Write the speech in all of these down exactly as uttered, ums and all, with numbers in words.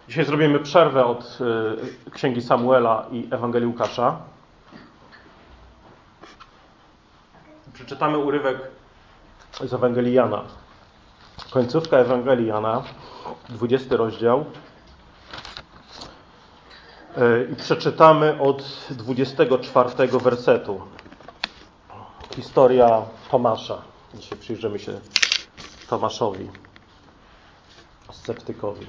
Dzisiaj zrobimy przerwę od y, Księgi Samuela i Ewangelii Łukasza. Przeczytamy urywek z Ewangelii Jana. Końcówka Ewangelii Jana, dwudziesty rozdział. Y, I przeczytamy od dwudziestego czwartego wersetu. Historia Tomasza. Dzisiaj przyjrzymy się Tomaszowi, sceptykowi.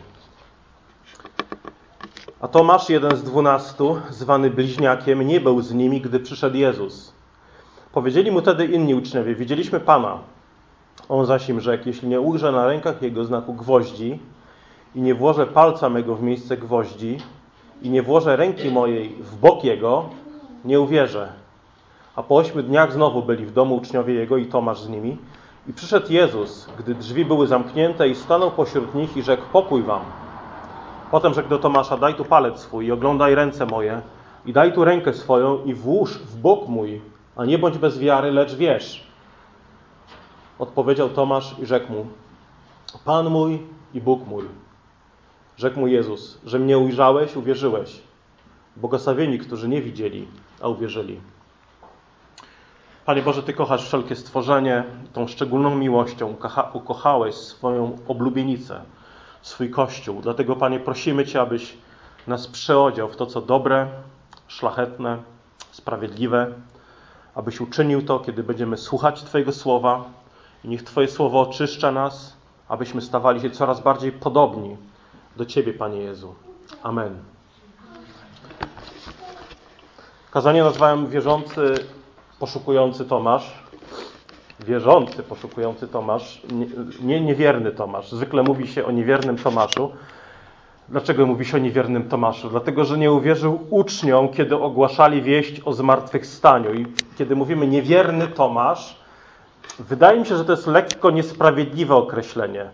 A Tomasz, jeden z dwunastu, zwany bliźniakiem, nie był z nimi, gdy przyszedł Jezus. Powiedzieli mu wtedy inni uczniowie: widzieliśmy Pana. On zaś im rzekł: jeśli nie ujrzę na rękach Jego znaku gwoździ i nie włożę palca mego w miejsce gwoździ i nie włożę ręki mojej w bok Jego, nie uwierzę. A po ośmiu dniach znowu byli w domu uczniowie Jego i Tomasz z nimi. I przyszedł Jezus, gdy drzwi były zamknięte, i stanął pośród nich i rzekł: pokój wam. Potem rzekł do Tomasza: daj tu palec swój i oglądaj ręce moje, i daj tu rękę swoją i włóż w bok mój, a nie bądź bez wiary, lecz wierz. Odpowiedział Tomasz i rzekł mu: Pan mój i Bóg mój. Rzekł mu Jezus: że mnie ujrzałeś, uwierzyłeś. Błogosławieni, którzy nie widzieli, a uwierzyli. Panie Boże, Ty kochasz wszelkie stworzenie, tą szczególną miłością ukocha, ukochałeś swoją oblubienicę, swój Kościół. Dlatego, Panie, prosimy Cię, abyś nas przeodział w to, co dobre, szlachetne, sprawiedliwe, abyś uczynił to, kiedy będziemy słuchać Twojego słowa i niech Twoje słowo oczyszcza nas, abyśmy stawali się coraz bardziej podobni do Ciebie, Panie Jezu. Amen. Kazanie nazwałem Wierzący, poszukujący Tomasz. Wierzący, poszukujący Tomasz, nie, nie niewierny Tomasz. Zwykle mówi się o niewiernym Tomaszu. Dlaczego mówi się o niewiernym Tomaszu? Dlatego, że nie uwierzył uczniom, kiedy ogłaszali wieść o zmartwychwstaniu. I kiedy mówimy niewierny Tomasz, wydaje mi się, że to jest lekko niesprawiedliwe określenie.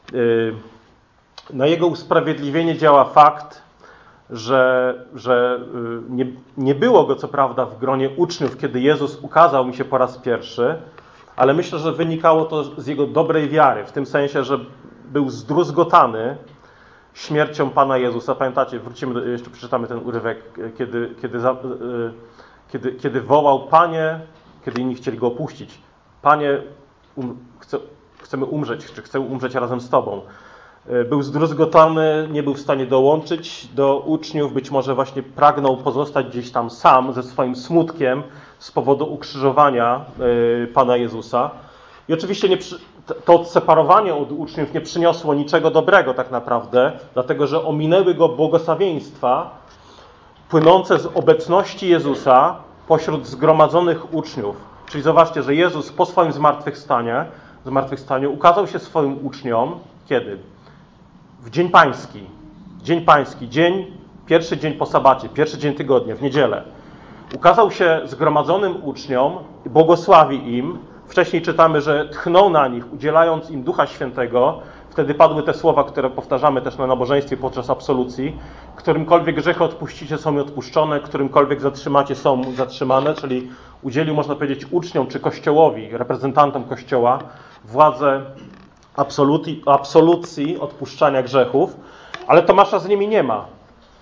Na jego usprawiedliwienie działa fakt, że, że nie, nie było go co prawda w gronie uczniów, kiedy Jezus ukazał mi się po raz pierwszy, ale myślę, że wynikało to z jego dobrej wiary, w tym sensie, że był zdruzgotany śmiercią Pana Jezusa. Pamiętacie, wrócimy, jeszcze przeczytamy ten urywek, kiedy, kiedy, kiedy, kiedy wołał: Panie, kiedy inni chcieli go opuścić. Panie, um, chcę, chcemy umrzeć, czy chcę umrzeć razem z Tobą. Był zdruzgotany, nie był w stanie dołączyć do uczniów, być może właśnie pragnął pozostać gdzieś tam sam ze swoim smutkiem z powodu ukrzyżowania Pana Jezusa. I oczywiście nie przy... to odseparowanie od uczniów nie przyniosło niczego dobrego tak naprawdę, dlatego że ominęły go błogosławieństwa płynące z obecności Jezusa pośród zgromadzonych uczniów. Czyli zobaczcie, że Jezus po swoim zmartwychwstaniu, zmartwychwstaniu ukazał się swoim uczniom kiedy? W Dzień Pański. Dzień Pański, dzień, pierwszy dzień po sabacie, pierwszy dzień tygodnia, w niedzielę. Ukazał się zgromadzonym uczniom i błogosławi im. Wcześniej czytamy, że tchnął na nich, udzielając im Ducha Świętego. Wtedy padły te słowa, które powtarzamy też na nabożeństwie podczas absolucji. Którymkolwiek grzechy odpuścicie, są mi odpuszczone, którymkolwiek zatrzymacie, są zatrzymane. Czyli udzielił, można powiedzieć, uczniom czy Kościołowi, reprezentantom Kościoła, władzę absolucji, absolucji odpuszczania grzechów. Ale Tomasza z nimi nie ma.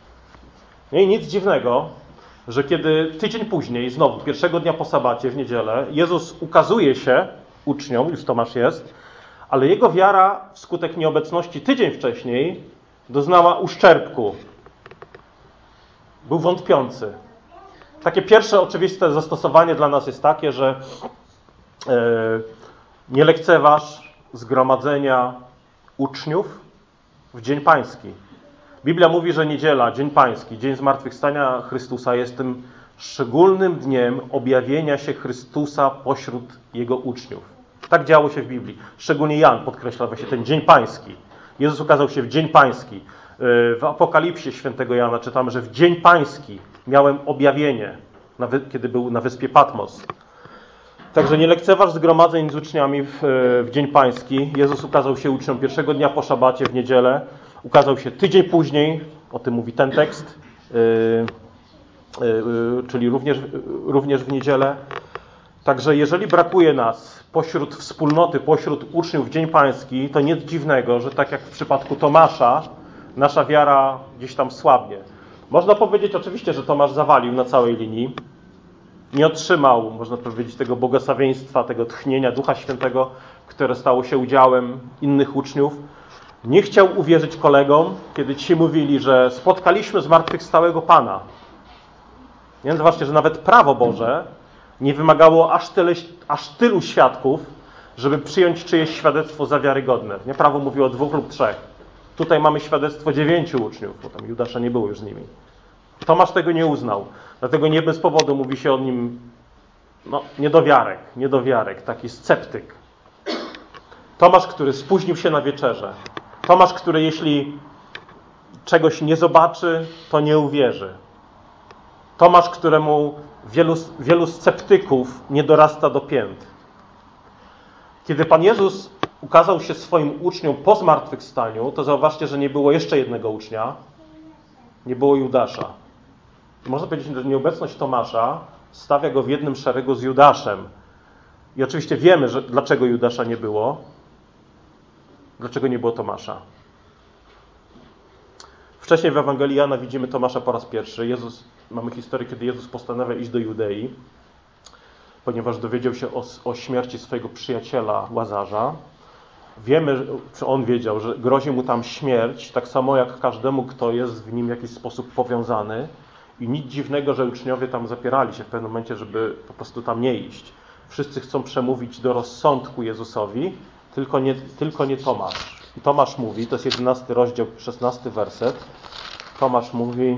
I nic dziwnego, że kiedy tydzień później, znowu pierwszego dnia po sabacie, w niedzielę, Jezus ukazuje się uczniom, już Tomasz jest, ale jego wiara wskutek nieobecności tydzień wcześniej doznała uszczerbku. Był wątpiący. Takie pierwsze oczywiste zastosowanie dla nas jest takie, że yy, nie lekceważ zgromadzenia uczniów w Dzień Pański. Biblia mówi, że niedziela, Dzień Pański, Dzień Zmartwychwstania Chrystusa jest tym szczególnym dniem objawienia się Chrystusa pośród Jego uczniów. Tak działo się w Biblii. Szczególnie Jan podkreśla właśnie ten Dzień Pański. Jezus ukazał się w Dzień Pański. W Apokalipsie świętego Jana czytamy, że w Dzień Pański miałem objawienie, kiedy był na wyspie Patmos. Także nie lekceważ zgromadzeń z uczniami w, w Dzień Pański. Jezus ukazał się uczniom pierwszego dnia po szabacie w niedzielę. Ukazał się tydzień później, o tym mówi ten tekst, yy, yy, czyli również, również w niedzielę. Także jeżeli brakuje nas pośród wspólnoty, pośród uczniów w Dzień Pański, to nic dziwnego, że tak jak w przypadku Tomasza, nasza wiara gdzieś tam słabnie. Można powiedzieć oczywiście, że Tomasz zawalił na całej linii. Nie otrzymał, można powiedzieć, tego błogosławieństwa, tego tchnienia Ducha Świętego, które stało się udziałem innych uczniów. Nie chciał uwierzyć kolegom, kiedy ci mówili, że spotkaliśmy zmartwychwstałego Pana. Nie? Zobaczcie, że nawet prawo Boże nie wymagało aż, tyle, aż tylu świadków, żeby przyjąć czyjeś świadectwo za wiarygodne. Nie? Prawo mówiło o dwóch lub trzech. Tutaj mamy świadectwo dziewięciu uczniów, bo tam Judasza nie było już z nimi. Tomasz tego nie uznał. Dlatego nie bez powodu mówi się o nim no, niedowiarek, niedowiarek, taki sceptyk. Tomasz, który spóźnił się na wieczerzę. Tomasz, który jeśli czegoś nie zobaczy, to nie uwierzy. Tomasz, któremu wielu, wielu sceptyków nie dorasta do pięt. Kiedy Pan Jezus ukazał się swoim uczniom po zmartwychwstaniu, to zauważcie, że nie było jeszcze jednego ucznia. Nie było Judasza. Można powiedzieć, że nieobecność Tomasza stawia go w jednym szeregu z Judaszem. I oczywiście wiemy, że dlaczego Judasza nie było. Dlaczego nie było Tomasza? Wcześniej w Ewangelii Jana widzimy Tomasza po raz pierwszy. Jezus, mamy historię, kiedy Jezus postanawia iść do Judei, ponieważ dowiedział się o, o śmierci swojego przyjaciela Łazarza. Wiemy, czy on wiedział, że grozi mu tam śmierć, tak samo jak każdemu, kto jest w nim w jakiś sposób powiązany. I nic dziwnego, że uczniowie tam zapierali się w pewnym momencie, żeby po prostu tam nie iść. Wszyscy chcą przemówić do rozsądku Jezusowi, tylko nie, tylko nie Tomasz. I Tomasz mówi, to jest jedenasty rozdział, szesnasty werset. Tomasz mówi: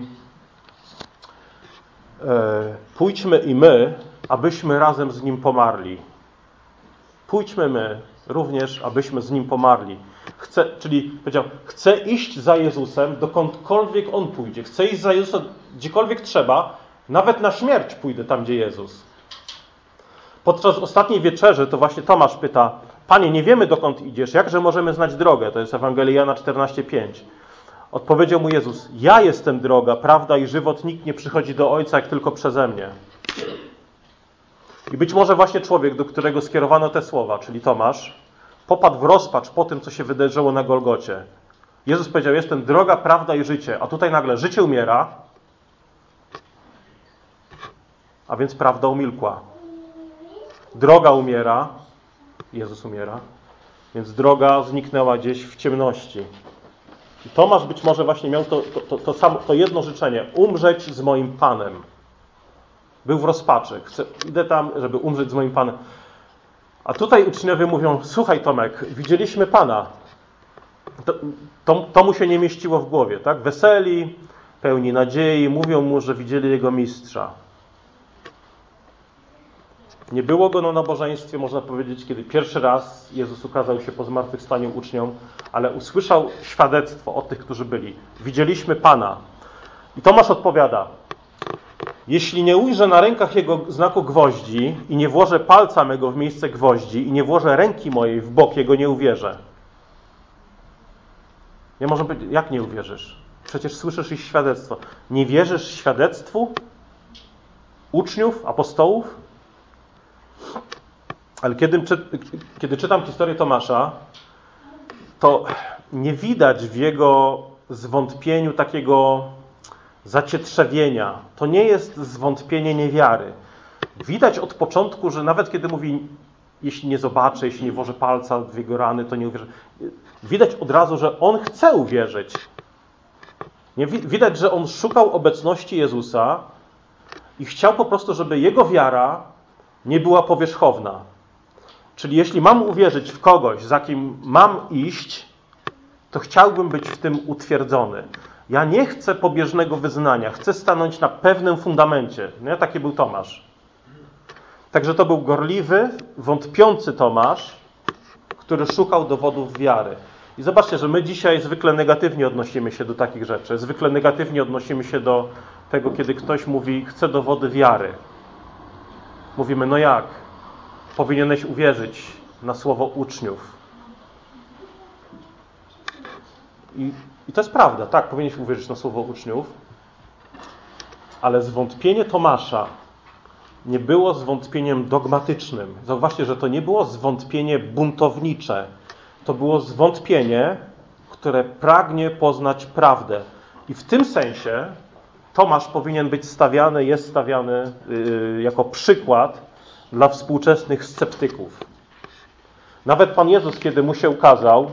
e, pójdźmy i my, abyśmy razem z Nim pomarli. Pójdźmy my również, abyśmy z Nim pomarli. Chce, czyli powiedział, chcę iść za Jezusem, dokądkolwiek On pójdzie. Chcę iść za Jezusem, gdziekolwiek trzeba, nawet na śmierć pójdę tam, gdzie Jezus. Podczas ostatniej wieczerzy to właśnie Tomasz pyta: Panie, nie wiemy, dokąd idziesz, jakże możemy znać drogę? To jest Ewangelia Jana czternaście pięć. Odpowiedział mu Jezus: ja jestem droga, prawda i żywot, nikt nie przychodzi do Ojca, jak tylko przeze mnie. I być może właśnie człowiek, do którego skierowano te słowa, czyli Tomasz, popadł w rozpacz po tym, co się wydarzyło na Golgocie. Jezus powiedział: jestem droga, prawda i życie. A tutaj nagle życie umiera, a więc prawda umilkła. Droga umiera, Jezus umiera, więc droga zniknęła gdzieś w ciemności. I Tomasz być może właśnie miał to, to, to, to, samo, to jedno życzenie: umrzeć z moim Panem. Był w rozpaczy. Chcę, idę tam, żeby umrzeć z moim Panem. A tutaj uczniowie mówią: słuchaj Tomek, widzieliśmy Pana. To, to, to mu się nie mieściło w głowie, tak? Weseli, pełni nadziei, mówią mu, że widzieli Jego mistrza. Nie było go na nabożeństwie, można powiedzieć, kiedy pierwszy raz Jezus ukazał się po zmartwychwstaniu uczniom, ale usłyszał świadectwo od tych, którzy byli. Widzieliśmy Pana. I Tomasz odpowiada: jeśli nie ujrzę na rękach Jego znaku gwoździ i nie włożę palca mego w miejsce gwoździ i nie włożę ręki mojej w bok Jego, nie uwierzę. Ja może powiedzieć: jak nie uwierzysz? Przecież słyszysz ich świadectwo. Nie wierzysz świadectwu uczniów, apostołów? Ale kiedy, kiedy czytam historię Tomasza, to nie widać w jego zwątpieniu takiego zacietrzewienia. To nie jest zwątpienie niewiary. Widać od początku, że nawet kiedy mówi: jeśli nie zobaczę, jeśli nie włożę palca w jego rany, to nie uwierzę. Widać od razu, że on chce uwierzyć. Nie, widać, że on szukał obecności Jezusa i chciał po prostu, żeby jego wiara nie była powierzchowna. Czyli jeśli mam uwierzyć w kogoś, za kim mam iść, to chciałbym być w tym utwierdzony. Ja nie chcę pobieżnego wyznania, chcę stanąć na pewnym fundamencie. Nie? Taki był Tomasz. Także to był gorliwy, wątpiący Tomasz, który szukał dowodów wiary. I zobaczcie, że my dzisiaj zwykle negatywnie odnosimy się do takich rzeczy. Zwykle negatywnie odnosimy się do tego, kiedy ktoś mówi: chcę dowody wiary. Mówimy: no jak? Powinieneś uwierzyć na słowo uczniów. I, I to jest prawda, tak, powinieneś uwierzyć na słowo uczniów, ale zwątpienie Tomasza nie było zwątpieniem dogmatycznym. Zauważcie, że to nie było zwątpienie buntownicze. To było zwątpienie, które pragnie poznać prawdę. I w tym sensie Tomasz powinien być stawiany, jest stawiany yy, jako przykład dla współczesnych sceptyków. Nawet Pan Jezus, kiedy mu się ukazał,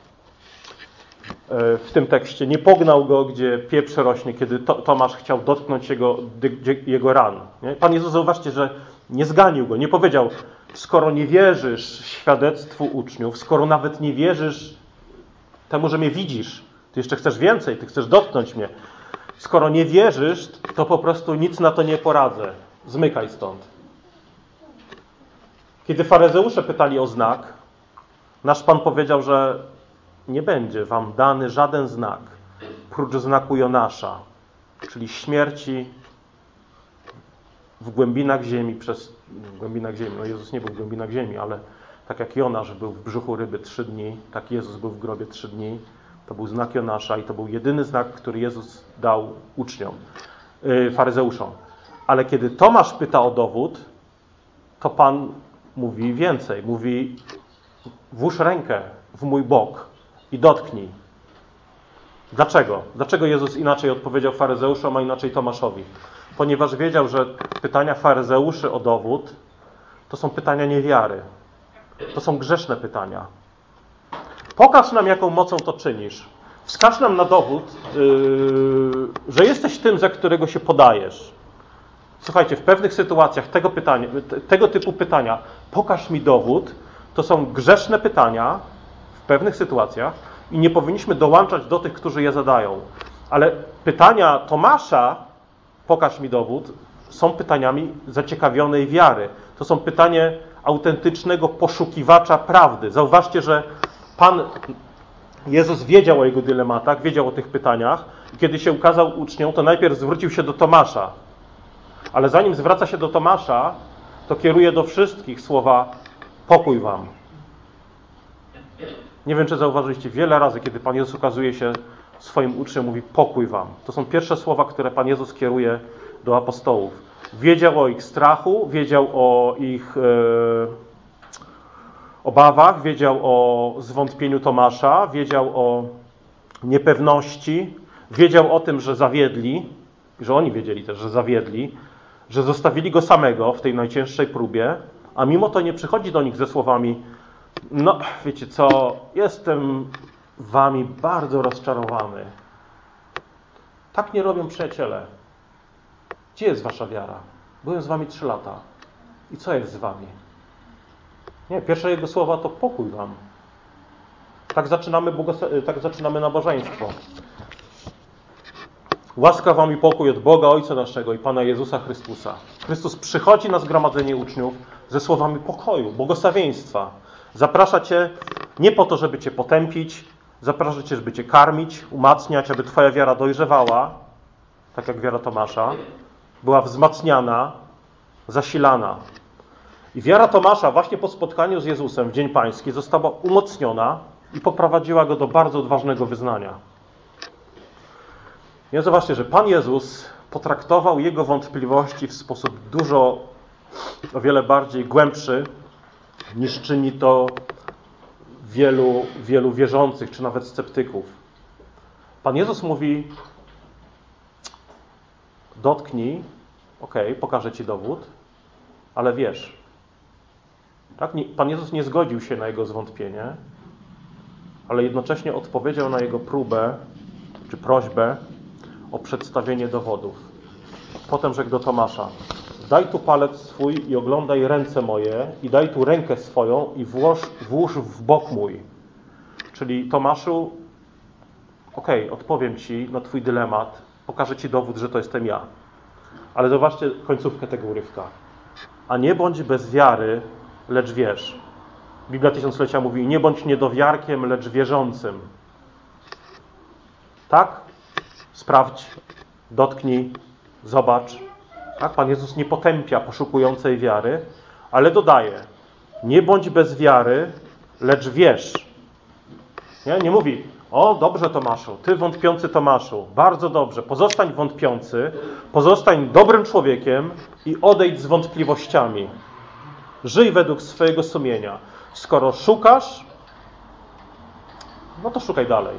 yy, w tym tekście, nie pognał go, gdzie pieprz rośnie, kiedy to, Tomasz chciał dotknąć jego, jego ran. Nie? Pan Jezus, zauważcie, że nie zganił go, nie powiedział: skoro nie wierzysz świadectwu uczniów, skoro nawet nie wierzysz temu, że mnie widzisz, ty jeszcze chcesz więcej, ty chcesz dotknąć mnie. Skoro nie wierzysz, to po prostu nic na to nie poradzę. Zmykaj stąd. Kiedy faryzeusze pytali o znak, nasz Pan powiedział, że nie będzie wam dany żaden znak, prócz znaku Jonasza, czyli śmierci w głębinach ziemi przez... W głębinach ziemi, no Jezus nie był w głębinach ziemi, ale tak jak Jonasz był w brzuchu ryby trzy dni, tak Jezus był w grobie trzy dni. To był znak Jonasza i to był jedyny znak, który Jezus dał uczniom, yy, faryzeuszom. Ale kiedy Tomasz pyta o dowód, to Pan mówi więcej. Mówi: włóż rękę w mój bok i dotknij. Dlaczego? Dlaczego Jezus inaczej odpowiedział faryzeuszom, a inaczej Tomaszowi? Ponieważ wiedział, że pytania faryzeuszy o dowód to są pytania niewiary. To są grzeszne pytania. Pokaż nam, jaką mocą to czynisz. Wskaż nam na dowód, yy, że jesteś tym, za którego się podajesz. Słuchajcie, w pewnych sytuacjach tego, pytania, tego typu pytania, pokaż mi dowód, to są grzeszne pytania w pewnych sytuacjach i nie powinniśmy dołączać do tych, którzy je zadają. Ale pytania Tomasza, pokaż mi dowód, są pytaniami zaciekawionej wiary. To są pytania autentycznego poszukiwacza prawdy. Zauważcie, że Pan Jezus wiedział o jego dylematach, wiedział o tych pytaniach i kiedy się ukazał uczniom, to najpierw zwrócił się do Tomasza. Ale zanim zwraca się do Tomasza, to kieruje do wszystkich słowa: pokój wam. Nie wiem, czy zauważyliście, wiele razy, kiedy Pan Jezus ukazuje się swoim uczniom, mówi: pokój wam. To są pierwsze słowa, które Pan Jezus kieruje do apostołów. Wiedział o ich strachu, wiedział o ich... Yy, obawach, wiedział o zwątpieniu Tomasza, wiedział o niepewności, wiedział o tym, że zawiedli, że oni wiedzieli też, że zawiedli, że zostawili go samego w tej najcięższej próbie, a mimo to nie przychodzi do nich ze słowami: no, wiecie co, jestem wami bardzo rozczarowany. Tak nie robią przyjaciele. Gdzie jest wasza wiara? Byłem z wami trzy lata. I co jest z wami? Nie, pierwsze jego słowa to: pokój wam. Tak zaczynamy, błogos- tak zaczynamy nabożeństwo. Łaska wam i pokój od Boga Ojca naszego i Pana Jezusa Chrystusa. Chrystus przychodzi na zgromadzenie uczniów ze słowami pokoju, błogosławieństwa. Zaprasza cię nie po to, żeby cię potępić, zaprasza cię, żeby cię karmić, umacniać, aby twoja wiara dojrzewała, tak jak wiara Tomasza, była wzmacniana, zasilana. I wiara Tomasza właśnie po spotkaniu z Jezusem w Dzień Pański została umocniona i poprowadziła go do bardzo odważnego wyznania. I zobaczcie, że Pan Jezus potraktował jego wątpliwości w sposób dużo, o wiele bardziej głębszy, niż czyni to wielu, wielu wierzących, czy nawet sceptyków. Pan Jezus mówi: dotknij, okej, okay, pokażę ci dowód, ale wiesz. Tak? Pan Jezus nie zgodził się na jego zwątpienie, ale jednocześnie odpowiedział na jego próbę, czy prośbę o przedstawienie dowodów. Potem rzekł do Tomasza: daj tu palec swój i oglądaj ręce moje i daj tu rękę swoją i włóż, włóż w bok mój. Czyli Tomaszu, okej, okay, odpowiem ci na twój dylemat, pokażę ci dowód, że to jestem ja. Ale zobaczcie końcówkę tego urywka. A nie bądź bez wiary, lecz wierz. Biblia Tysiąclecia mówi: nie bądź niedowiarkiem, lecz wierzącym. Tak? Sprawdź, dotknij, zobacz. Tak? Pan Jezus nie potępia poszukującej wiary, ale dodaje: nie bądź bez wiary, lecz wierz. Nie, nie mówi: o, dobrze Tomaszu, ty wątpiący Tomaszu, bardzo dobrze, pozostań wątpiący, pozostań dobrym człowiekiem i odejdź z wątpliwościami. Żyj według swojego sumienia. Skoro szukasz, No to szukaj dalej.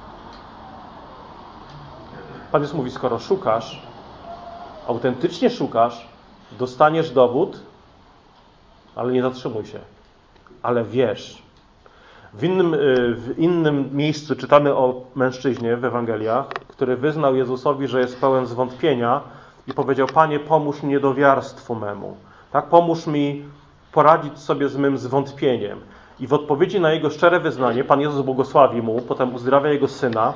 Pan Jezus mówi, skoro szukasz, autentycznie szukasz, dostaniesz dowód, ale nie zatrzymuj się. Ale wiesz. W innym, w innym miejscu czytamy o mężczyźnie w Ewangeliach, który wyznał Jezusowi, że jest pełen zwątpienia i powiedział, Panie, pomóż mi niedowiarstwu memu. Tak, pomóż mi poradzić sobie z mym zwątpieniem. I w odpowiedzi na jego szczere wyznanie Pan Jezus błogosławi mu, potem uzdrawia jego syna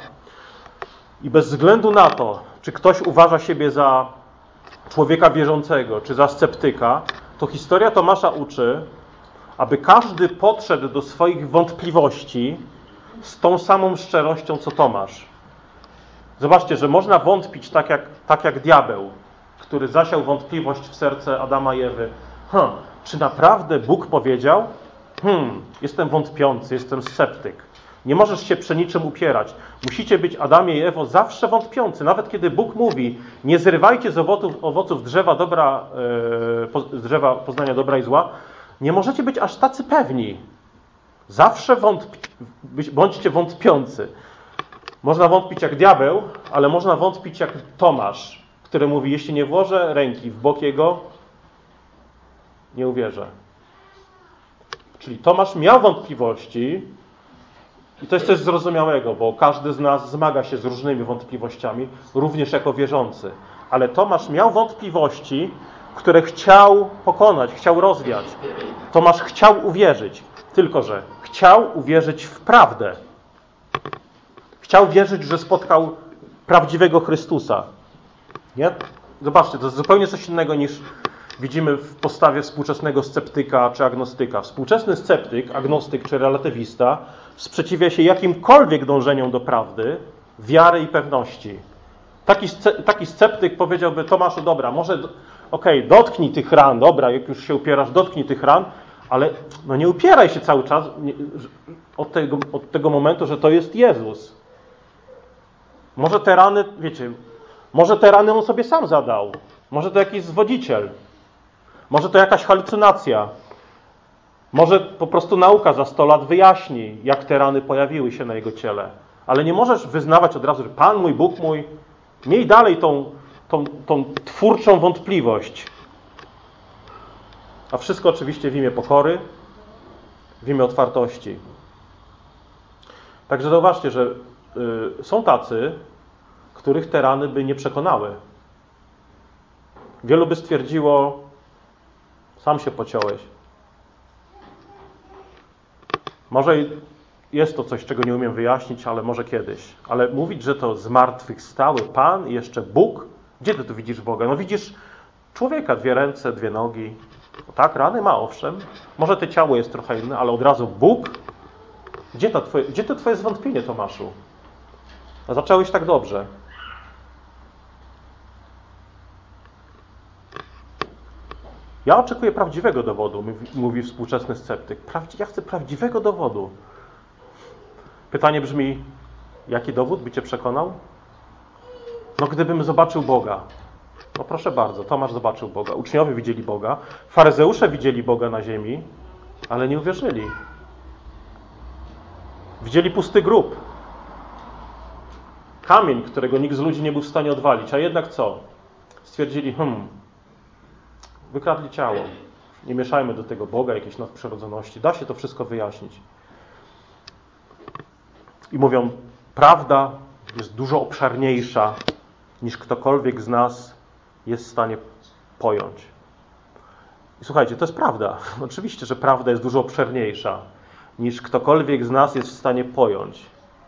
i bez względu na to, czy ktoś uważa siebie za człowieka wierzącego, czy za sceptyka, to historia Tomasza uczy, aby każdy podszedł do swoich wątpliwości z tą samą szczerością, co Tomasz. Zobaczcie, że można wątpić tak jak, tak jak diabeł, który zasiał wątpliwość w serce Adama i Ewy. Hm, czy naprawdę Bóg powiedział? Hmm, jestem wątpiący, jestem sceptyk. Nie możesz się przy niczym upierać. Musicie być, Adamie i Ewo, zawsze wątpiący. Nawet kiedy Bóg mówi, nie zrywajcie z owoców, owoców drzewa, dobra, yy, drzewa poznania dobra i zła, nie możecie być aż tacy pewni. Zawsze wątpi, bądźcie wątpiący. Można wątpić jak diabeł, ale można wątpić jak Tomasz, który mówi, jeśli nie włożę ręki w bok jego, nie uwierzę. Czyli Tomasz miał wątpliwości i to jest coś zrozumiałego, bo każdy z nas zmaga się z różnymi wątpliwościami, również jako wierzący. Ale Tomasz miał wątpliwości, które chciał pokonać, chciał rozwiać. Tomasz chciał uwierzyć, tylko że chciał uwierzyć w prawdę. Chciał wierzyć, że spotkał prawdziwego Chrystusa. Nie? Zobaczcie, to jest zupełnie coś innego niż widzimy w postawie współczesnego sceptyka czy agnostyka. Współczesny sceptyk, agnostyk czy relatywista sprzeciwia się jakimkolwiek dążeniom do prawdy, wiary i pewności. Taki, taki sceptyk powiedziałby, Tomaszu, dobra, może okej, okay, dotknij tych ran, dobra, jak już się upierasz, dotknij tych ran, ale no nie upieraj się cały czas nie, od, tego, od tego momentu, że to jest Jezus. Może te rany, wiecie, może te rany on sobie sam zadał. Może to jakiś zwodziciel. Może to jakaś halucynacja. Może po prostu nauka za sto lat wyjaśni, jak te rany pojawiły się na jego ciele. Ale nie możesz wyznawać od razu, że Pan mój, Bóg mój. Miej dalej tą, tą, tą twórczą wątpliwość. A wszystko oczywiście w imię pokory, w imię otwartości. Także zauważcie, że y, są tacy, których te rany by nie przekonały. Wielu by stwierdziło, sam się pociąłeś. Może jest to coś, czego nie umiem wyjaśnić, ale może kiedyś. Ale mówić, że to zmartwychwstały Pan i jeszcze Bóg? Gdzie ty tu widzisz Boga? No widzisz człowieka, dwie ręce, dwie nogi. No tak, rany ma, owszem. Może to ciało jest trochę inne, ale od razu Bóg? Gdzie to twoje, gdzie to twoje zwątpienie, Tomaszu? No, zacząłeś tak dobrze. Ja oczekuję prawdziwego dowodu, mówi współczesny sceptyk. Ja chcę prawdziwego dowodu. Pytanie brzmi, jaki dowód by cię przekonał? No gdybym zobaczył Boga. No proszę bardzo, Tomasz zobaczył Boga. Uczniowie widzieli Boga. Faryzeusze widzieli Boga na ziemi, ale nie uwierzyli. Widzieli pusty grób. Kamień, którego nikt z ludzi nie był w stanie odwalić. A jednak co? Stwierdzili, hmm, wykradli ciało. Nie mieszajmy do tego Boga, jakiejś nadprzyrodzoności. Da się to wszystko wyjaśnić. I mówią, prawda jest dużo obszarniejsza, niż ktokolwiek z nas jest w stanie pojąć. I słuchajcie, to jest prawda. Oczywiście, że prawda jest dużo obszerniejsza, niż ktokolwiek z nas jest w stanie pojąć.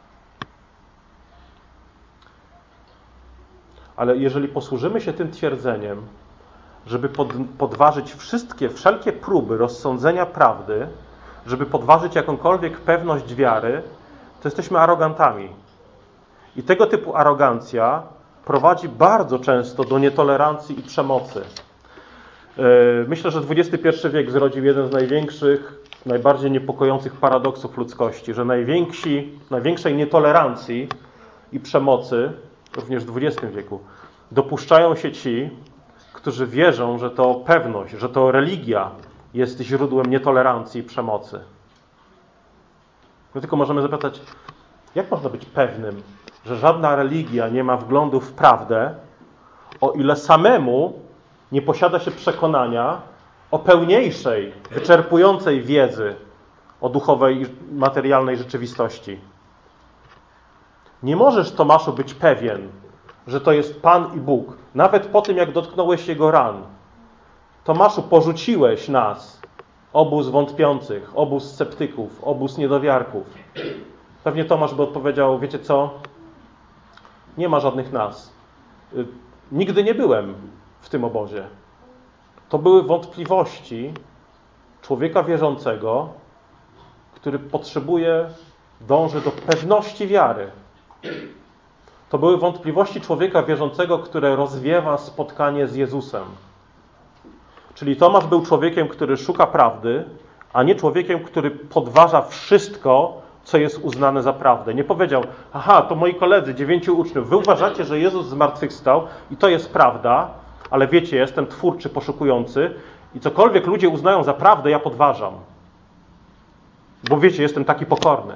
Ale jeżeli posłużymy się tym twierdzeniem, żeby pod, podważyć wszystkie, wszelkie próby rozsądzenia prawdy, żeby podważyć jakąkolwiek pewność wiary, to jesteśmy arogantami. I tego typu arogancja prowadzi bardzo często do nietolerancji i przemocy. Myślę, że dwudziesty pierwszy wiek zrodził jeden z największych, najbardziej niepokojących paradoksów ludzkości, że najwięksi, największej nietolerancji i przemocy, również w dwudziestym wieku, dopuszczają się ci, którzy wierzą, że to pewność, że to religia jest źródłem nietolerancji i przemocy. My tylko możemy zapytać, Jak można być pewnym, że żadna religia nie ma wglądu w prawdę, o ile samemu nie posiada się przekonania o pełniejszej, wyczerpującej wiedzy o duchowej i materialnej rzeczywistości? Nie możesz, Tomaszu, być pewien, że to jest Pan i Bóg, nawet po tym, jak dotknąłeś Jego ran. Tomaszu, porzuciłeś nas, obóz wątpiących, obóz sceptyków, obóz niedowiarków. Pewnie Tomasz by odpowiedział, wiecie co? Nie ma żadnych nas. Nigdy nie byłem w tym obozie. To były wątpliwości człowieka wierzącego, który potrzebuje, dąży do pewności wiary. To były wątpliwości człowieka wierzącego, które rozwiewa spotkanie z Jezusem. Czyli Tomasz był człowiekiem, który szuka prawdy, a nie człowiekiem, który podważa wszystko, co jest uznane za prawdę. Nie powiedział, aha, to moi koledzy, dziewięciu uczniów, wy uważacie, że Jezus zmartwychwstał i to jest prawda, ale wiecie, jestem twórczy, poszukujący i cokolwiek ludzie uznają za prawdę, ja podważam. Bo wiecie, jestem taki pokorny.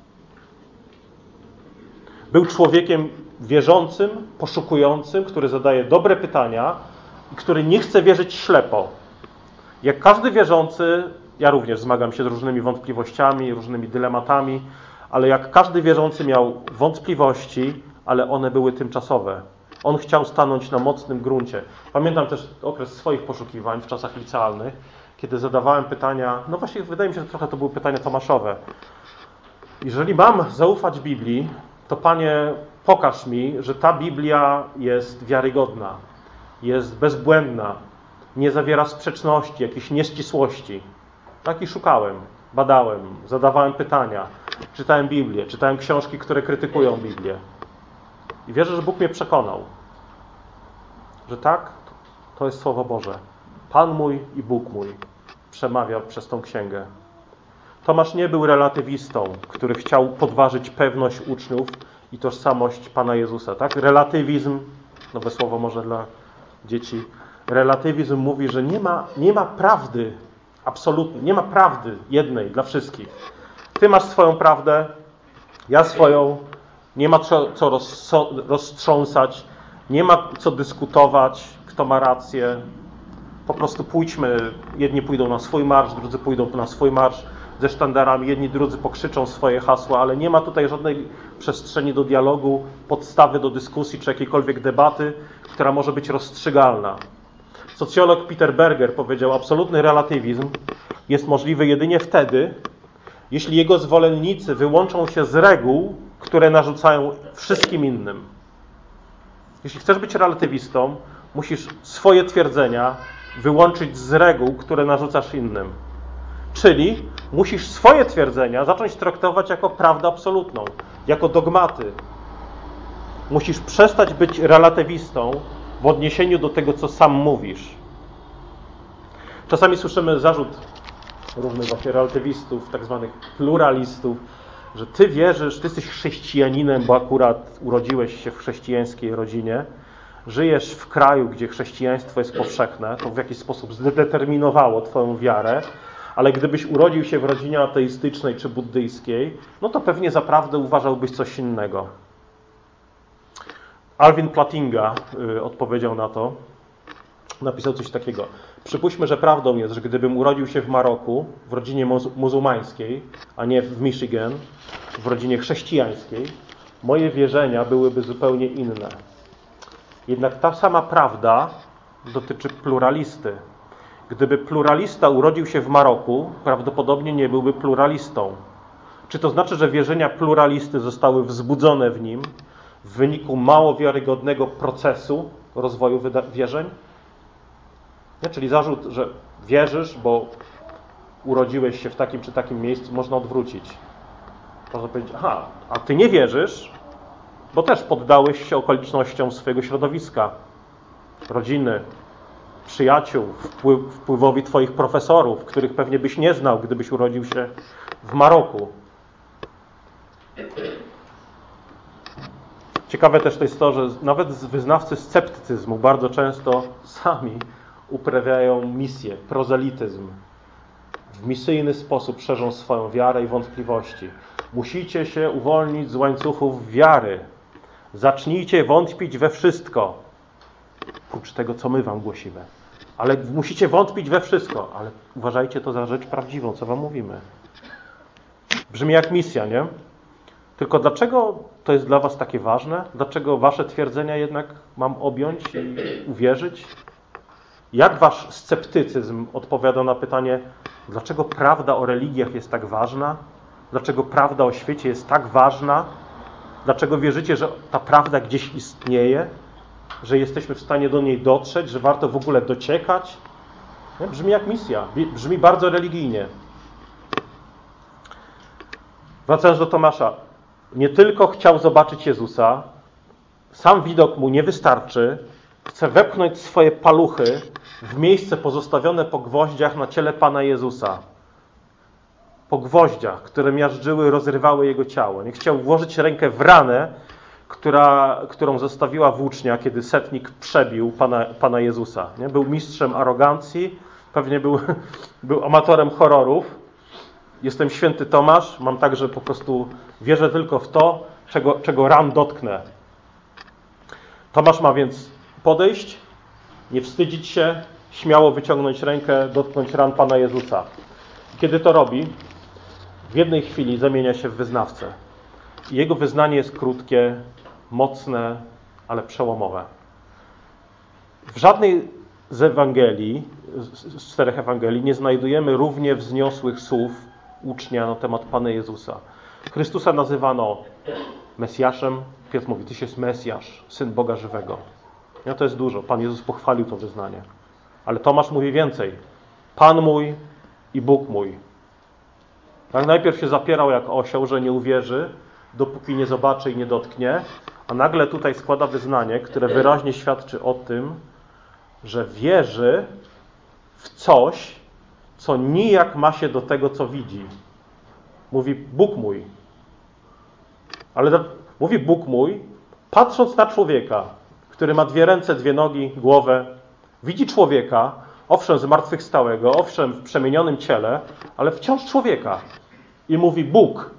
Był człowiekiem wierzącym, poszukującym, który zadaje dobre pytania i który nie chce wierzyć ślepo. Jak każdy wierzący, ja również zmagam się z różnymi wątpliwościami, różnymi dylematami, ale jak każdy wierzący miał wątpliwości, ale one były tymczasowe. On chciał stanąć na mocnym gruncie. Pamiętam też okres swoich poszukiwań w czasach licealnych, kiedy zadawałem pytania, no właśnie wydaje mi się, że trochę to były pytania tomaszowe. Jeżeli mam zaufać Biblii, to Panie, pokaż mi, że ta Biblia jest wiarygodna, jest bezbłędna, nie zawiera sprzeczności, jakichś nieścisłości. Tak i szukałem, badałem, zadawałem pytania, czytałem Biblię, czytałem książki, które krytykują Biblię. I wierzę, że Bóg mnie przekonał, że tak, to jest Słowo Boże. Pan mój i Bóg mój przemawia przez tą księgę. Tomasz nie był relatywistą, który chciał podważyć pewność uczniów i tożsamość Pana Jezusa. Tak? Relatywizm, nowe słowo może dla dzieci, relatywizm mówi, że nie ma, nie ma prawdy absolutnie, nie ma prawdy jednej dla wszystkich. Ty masz swoją prawdę, ja swoją, nie ma co, co roztrząsać, nie ma co dyskutować, kto ma rację. Po prostu pójdźmy, jedni pójdą na swój marsz, drudzy pójdą na swój marsz ze sztandarami, jedni drudzy pokrzyczą swoje hasła, ale nie ma tutaj żadnej przestrzeni do dialogu, podstawy do dyskusji czy jakiejkolwiek debaty, która może być rozstrzygalna. Socjolog Peter Berger powiedział, absolutny relatywizm jest możliwy jedynie wtedy, jeśli jego zwolennicy wyłączą się z reguł, które narzucają wszystkim innym. Jeśli chcesz być relatywistą, musisz swoje twierdzenia wyłączyć z reguł, które narzucasz innym. Czyli musisz swoje twierdzenia zacząć traktować jako prawdę absolutną, jako dogmaty. Musisz przestać być relatywistą w odniesieniu do tego, co sam mówisz. Czasami słyszymy zarzut różnych właśnie relatywistów, tak zwanych pluralistów, że ty wierzysz, ty jesteś chrześcijaninem, bo akurat urodziłeś się w chrześcijańskiej rodzinie, żyjesz w kraju, gdzie chrześcijaństwo jest powszechne, to w jakiś sposób zdeterminowało twoją wiarę, ale gdybyś urodził się w rodzinie ateistycznej czy buddyjskiej, no to pewnie zaprawdę uważałbyś coś innego. Alvin Plantinga y, odpowiedział na to, napisał coś takiego. Przypuśćmy, że prawdą jest, że gdybym urodził się w Maroku, w rodzinie muzułmańskiej, a nie w Michigan, w rodzinie chrześcijańskiej, moje wierzenia byłyby zupełnie inne. Jednak ta sama prawda dotyczy pluralisty. Gdyby pluralista urodził się w Maroku, prawdopodobnie nie byłby pluralistą. Czy to znaczy, że wierzenia pluralisty zostały wzbudzone w nim w wyniku mało wiarygodnego procesu rozwoju wierzeń? Nie? Czyli zarzut, że wierzysz, bo urodziłeś się w takim czy takim miejscu, można odwrócić. Można powiedzieć, aha, a ty nie wierzysz, bo też poddałeś się okolicznościom swojego środowiska, rodziny, przyjaciół, wpływ, wpływowi twoich profesorów, których pewnie byś nie znał, gdybyś urodził się w Maroku. Ciekawe też to jest to, że nawet wyznawcy sceptycyzmu bardzo często sami uprawiają misję, prozelityzm. W misyjny sposób szerzą swoją wiarę i wątpliwości. Musicie się uwolnić z łańcuchów wiary. Zacznijcie wątpić we wszystko. Prócz tego, co my wam głosimy. Ale musicie wątpić we wszystko. Ale uważajcie to za rzecz prawdziwą, co wam mówimy. Brzmi jak misja, nie? Tylko dlaczego to jest dla was takie ważne? Dlaczego wasze twierdzenia jednak mam objąć i uwierzyć? Jak wasz sceptycyzm odpowiada na pytanie, dlaczego prawda o religiach jest tak ważna? Dlaczego prawda o świecie jest tak ważna? Dlaczego wierzycie, że ta prawda gdzieś istnieje? Że jesteśmy w stanie do niej dotrzeć? Że warto w ogóle dociekać? Nie? Brzmi jak misja. Brzmi bardzo religijnie. Wracając do Tomasza. Nie tylko chciał zobaczyć Jezusa, sam widok mu nie wystarczy, chce wepchnąć swoje paluchy w miejsce pozostawione po gwoździach na ciele Pana Jezusa. Po gwoździach, które miażdżyły, rozrywały Jego ciało. Nie chciał włożyć rękę w ranę, która, którą zostawiła włócznia, kiedy setnik przebił Pana, Pana Jezusa. Nie? Był mistrzem arogancji, pewnie był, był amatorem horrorów. Jestem święty Tomasz, mam także po prostu, wierzę tylko w to, czego, czego ran dotknę. Tomasz ma więc podejść, nie wstydzić się, śmiało wyciągnąć rękę, dotknąć ran Pana Jezusa. Kiedy to robi, w jednej chwili zamienia się w wyznawcę. I jego wyznanie jest krótkie, mocne, ale przełomowe. W żadnej z Ewangelii, z czterech Ewangelii, nie znajdujemy równie wzniosłych słów ucznia na temat Pana Jezusa. Chrystusa nazywano Mesjaszem. Piotr mówi, Tyś jest Mesjasz, Syn Boga żywego. No to jest dużo. Pan Jezus pochwalił to wyznanie. Ale Tomasz mówi więcej. Pan mój i Bóg mój. Tak, najpierw się zapierał jak osioł, że nie uwierzy, dopóki nie zobaczy i nie dotknie, a nagle tutaj składa wyznanie, które wyraźnie świadczy o tym, że wierzy w coś, co nijak ma się do tego, co widzi. Mówi Bóg mój. Ale mówi Bóg mój, patrząc na człowieka, który ma dwie ręce, dwie nogi, głowę, widzi człowieka, owszem zmartwychwstałego, owszem w przemienionym ciele, ale wciąż człowieka. I mówi Bóg.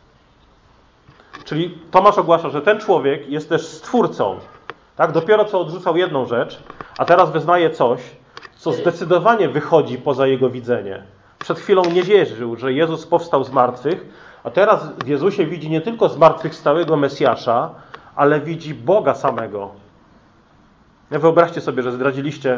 Czyli Tomasz ogłasza, że ten człowiek jest też stwórcą. Tak? Dopiero co odrzucał jedną rzecz, a teraz wyznaje coś, co zdecydowanie wychodzi poza jego widzenie. Przed chwilą nie wierzył, że Jezus powstał z martwych, a teraz w Jezusie widzi nie tylko zmartwychwstałego Mesjasza, ale widzi Boga samego. Wyobraźcie sobie, że zdradziliście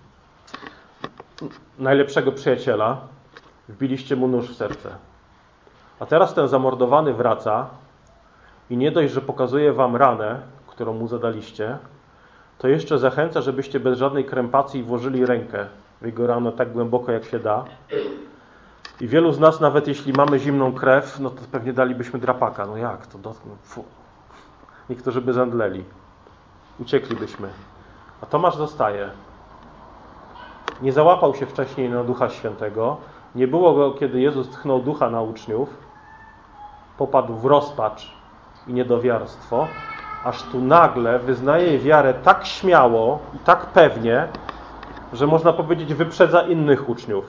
najlepszego przyjaciela, wbiliście mu nóż w serce. A teraz ten zamordowany wraca i nie dość, że pokazuje wam ranę, którą mu zadaliście, to jeszcze zachęca, żebyście bez żadnej krępacji włożyli rękę w jego ranę tak głęboko, jak się da. I wielu z nas, nawet jeśli mamy zimną krew, no to pewnie dalibyśmy drapaka. No jak to dotknął? Fu. Niektórzy by zemdleli. Ucieklibyśmy. A Tomasz zostaje. Nie załapał się wcześniej na Ducha Świętego. Nie było go, kiedy Jezus tchnął ducha na uczniów. Popadł w rozpacz i niedowiarstwo. Aż tu nagle wyznaje wiarę tak śmiało i tak pewnie, że można powiedzieć wyprzedza innych uczniów.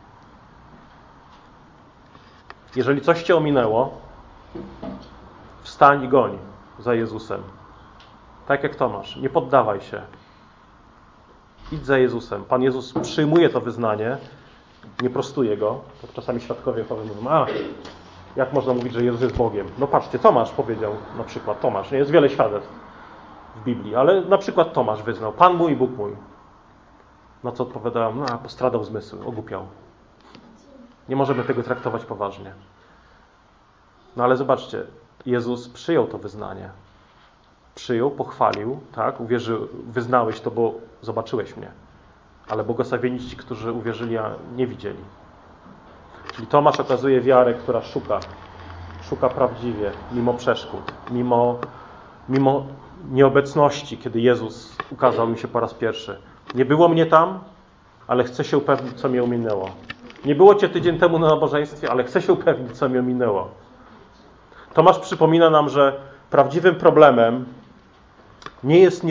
Jeżeli coś cię ominęło, wstań i goń za Jezusem. Tak jak Tomasz. Nie poddawaj się. Idź za Jezusem. Pan Jezus przyjmuje to wyznanie, nie prostuje go. To czasami świadkowie mówią, a jak można mówić, że Jezus jest Bogiem? No patrzcie, Tomasz powiedział na przykład, Tomasz, nie jest wiele świadectw w Biblii, ale na przykład Tomasz wyznał, Pan mój i Bóg mój. Na co odpowiadałem, no postradał zmysły, ogłupiał. Nie możemy tego traktować poważnie. No ale zobaczcie, Jezus przyjął to wyznanie. Przyjął, pochwalił, tak, uwierzył, wyznałeś to, bo zobaczyłeś mnie. Ale błogosławieni ci, którzy uwierzyli, a nie widzieli. Czyli Tomasz okazuje wiarę, która szuka. Szuka prawdziwie, mimo przeszkód, mimo, mimo nieobecności, kiedy Jezus ukazał mi się po raz pierwszy. Nie było mnie tam, ale chcę się upewnić, co mnie ominęło. Nie było cię tydzień temu na nabożeństwie, ale chcę się upewnić, co mnie ominęło. Tomasz przypomina nam, że prawdziwym problemem nie jest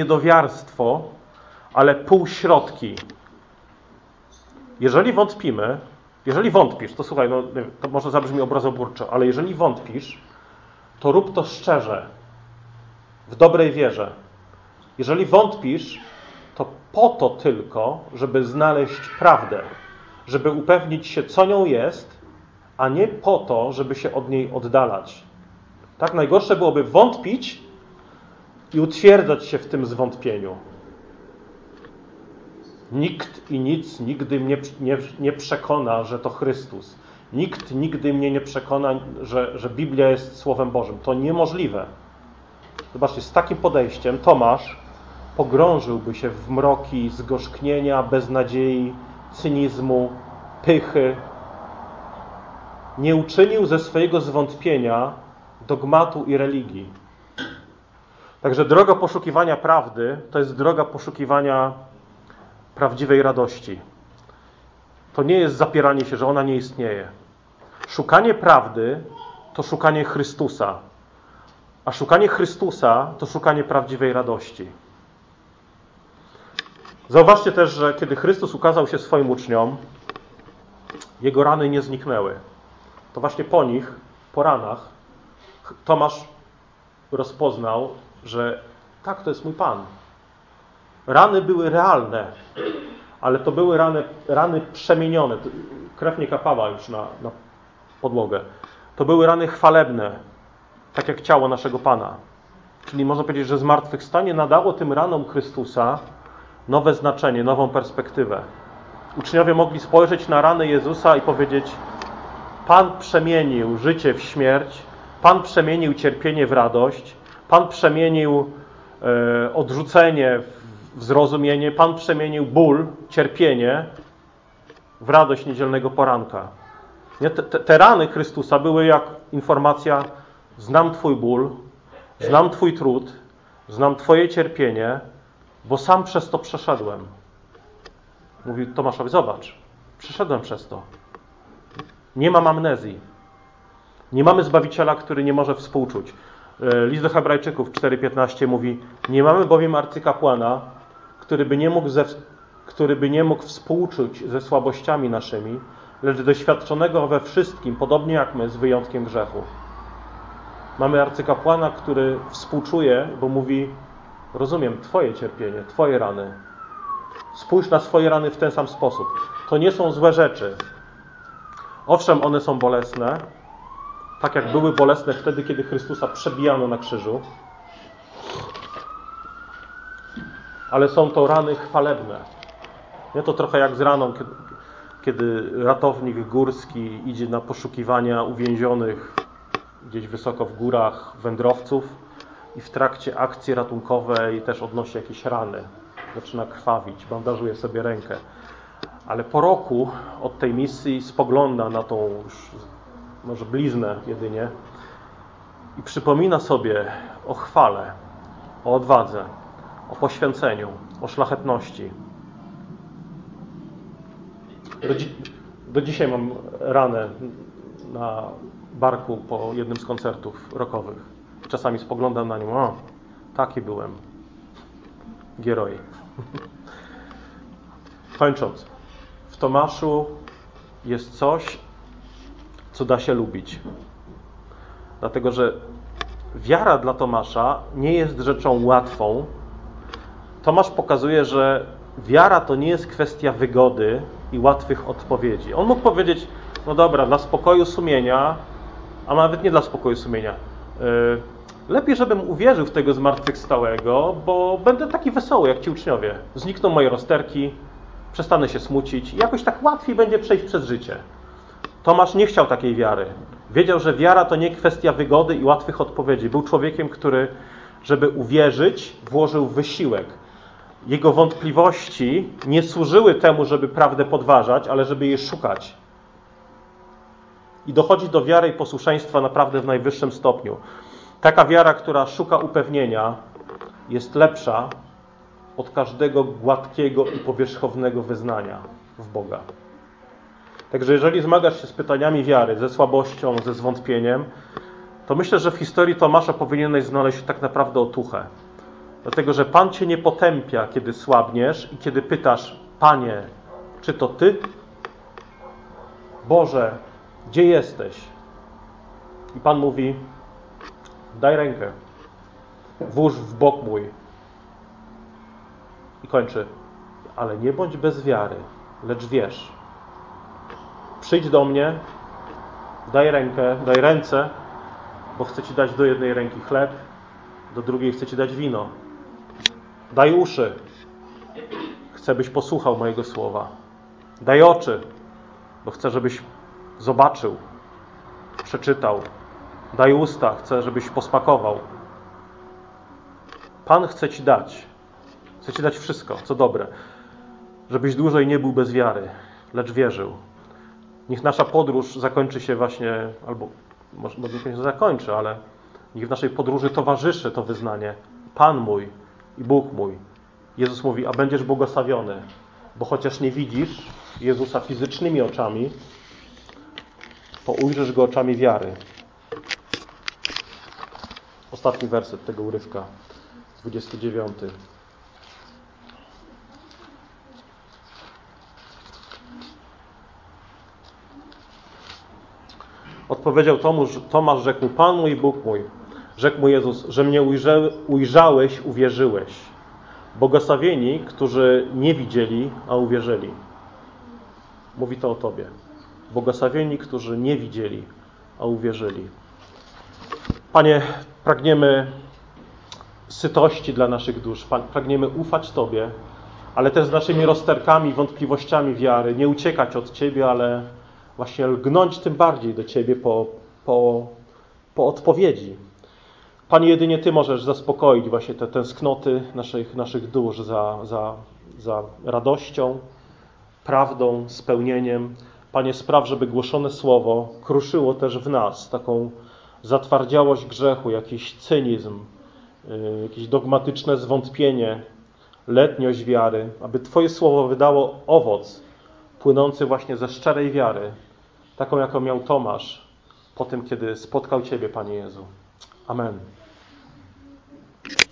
niedowiarstwo, ale półśrodki. Jeżeli wątpimy, Jeżeli wątpisz, to słuchaj, no, to może zabrzmi obrazoburczo, ale jeżeli wątpisz, to rób to szczerze, w dobrej wierze. Jeżeli wątpisz, to po to tylko, żeby znaleźć prawdę, żeby upewnić się, co nią jest, a nie po to, żeby się od niej oddalać. Tak, najgorsze byłoby wątpić i utwierdzać się w tym zwątpieniu. Nikt i nic nigdy mnie nie, nie przekona, że to Chrystus. Nikt nigdy mnie nie przekona, że, że Biblia jest Słowem Bożym. To niemożliwe. Zobaczcie, z takim podejściem Tomasz pogrążyłby się w mroki zgorzknienia, beznadziei, cynizmu, pychy. Nie uczynił ze swojego zwątpienia dogmatu i religii. Także droga poszukiwania prawdy to jest droga poszukiwania prawdziwej radości. To nie jest zapieranie się, że ona nie istnieje. Szukanie prawdy to szukanie Chrystusa, a szukanie Chrystusa to szukanie prawdziwej radości. Zauważcie też, że kiedy Chrystus ukazał się swoim uczniom, jego rany nie zniknęły. To właśnie po nich, po ranach, Tomasz rozpoznał, że tak, to jest mój Pan. Rany były realne, ale to były rany, rany przemienione. Krew nie kapała już na, na podłogę. To były rany chwalebne, tak jak ciało naszego Pana. Czyli można powiedzieć, że zmartwychwstanie nadało tym ranom Chrystusa nowe znaczenie, nową perspektywę. Uczniowie mogli spojrzeć na rany Jezusa i powiedzieć: Pan przemienił życie w śmierć, Pan przemienił cierpienie w radość, Pan przemienił e, odrzucenie w zrozumienie, Pan przemienił ból, cierpienie w radość niedzielnego poranka. Nie? Te, te, te rany Chrystusa były jak informacja: znam Twój ból, znam Twój trud, znam Twoje cierpienie, bo sam przez to przeszedłem. Mówi Tomaszowi: zobacz, przeszedłem przez to. Nie mam amnezji. Nie mamy Zbawiciela, który nie może współczuć. List do Hebrajczyków cztery piętnaście mówi: nie mamy bowiem arcykapłana, który by nie mógł, ze, który by nie mógł współczuć ze słabościami naszymi, lecz doświadczonego we wszystkim, podobnie jak my, z wyjątkiem grzechu. Mamy arcykapłana, który współczuje, bo mówi: rozumiem Twoje cierpienie, Twoje rany. Spójrz na swoje rany w ten sam sposób. To nie są złe rzeczy. Owszem, one są bolesne, tak jak były bolesne wtedy, kiedy Chrystusa przebijano na krzyżu. Ale są to rany chwalebne. Nie, to trochę jak z raną, kiedy, kiedy ratownik górski idzie na poszukiwania uwięzionych gdzieś wysoko w górach wędrowców i w trakcie akcji ratunkowej też odnosi jakieś rany. Zaczyna krwawić, bandażuje sobie rękę. Ale po roku od tej misji spogląda na tą już może bliznę jedynie i przypomina sobie o chwale, o odwadze, o poświęceniu, o szlachetności. Do, dzi- do dzisiaj mam ranę na barku po jednym z koncertów rockowych. Czasami spoglądam na nią: o, taki byłem. Gieroj. Kończąc. W Tomaszu jest coś, co da się lubić. Dlatego, że wiara dla Tomasza nie jest rzeczą łatwą. Tomasz pokazuje, że wiara to nie jest kwestia wygody i łatwych odpowiedzi. On mógł powiedzieć: no dobra, dla spokoju sumienia, a nawet nie dla spokoju sumienia. Lepiej, żebym uwierzył w tego zmartwychwstałego, bo będę taki wesoły jak ci uczniowie. Znikną moje rozterki, przestanę się smucić i jakoś tak łatwiej będzie przejść przez życie. Tomasz nie chciał takiej wiary. Wiedział, że wiara to nie kwestia wygody i łatwych odpowiedzi. Był człowiekiem, który, żeby uwierzyć, włożył wysiłek. Jego wątpliwości nie służyły temu, żeby prawdę podważać, ale żeby jej szukać. I dochodzi do wiary i posłuszeństwa naprawdę w najwyższym stopniu. Taka wiara, która szuka upewnienia, jest lepsza od każdego gładkiego i powierzchownego wyznania w Boga. Także jeżeli zmagasz się z pytaniami wiary, ze słabością, ze zwątpieniem, to myślę, że w historii Tomasza powinieneś znaleźć tak naprawdę otuchę. Dlatego, że Pan cię nie potępia, kiedy słabniesz i kiedy pytasz: Panie, czy to Ty? Boże, gdzie jesteś? I Pan mówi, daj rękę, włóż w bok mój. I kończy, ale nie bądź bez wiary, lecz wierz. Przyjdź do mnie, daj rękę, daj ręce, bo chcę Ci dać do jednej ręki chleb, do drugiej chcę Ci dać wino. Daj uszy, chcę, byś posłuchał mojego słowa. Daj oczy, bo chcę, żebyś zobaczył, przeczytał. Daj usta, chcę, żebyś posmakował. Pan chce Ci dać. Chce Ci dać wszystko, co dobre. Żebyś dłużej nie był bez wiary, lecz wierzył. Niech nasza podróż zakończy się właśnie, albo może nie się zakończy, ale niech w naszej podróży towarzyszy to wyznanie. Pan mój i Bóg mój. Jezus mówi, a będziesz błogosławiony, bo chociaż nie widzisz Jezusa fizycznymi oczami, to ujrzysz Go oczami wiary. Ostatni werset tego urywka, dwudziesty dziewiąty. Odpowiedział Tomusz, Tomasz, rzekł mu, Pan mój, Bóg mój. Rzekł mu Jezus, że mnie ujrze, ujrzałeś, uwierzyłeś. Błogosławieni, którzy nie widzieli, a uwierzyli. Mówi to o Tobie. Błogosławieni, którzy nie widzieli, a uwierzyli. Panie, pragniemy sytości dla naszych dusz. Pragniemy ufać Tobie, ale też z naszymi rozterkami, wątpliwościami wiary. Nie uciekać od Ciebie, ale właśnie lgnąć tym bardziej do Ciebie po, po, po odpowiedzi. Panie, jedynie Ty możesz zaspokoić właśnie te tęsknoty naszych, naszych dusz za, za, za radością, prawdą, spełnieniem. Panie, spraw, żeby głoszone słowo kruszyło też w nas taką zatwardziałość grzechu, jakiś cynizm, yy, jakieś dogmatyczne zwątpienie, letniość wiary, aby Twoje słowo wydało owoc płynący właśnie ze szczerej wiary, taką jaką miał Tomasz po tym, kiedy spotkał Ciebie, Panie Jezu. Amen.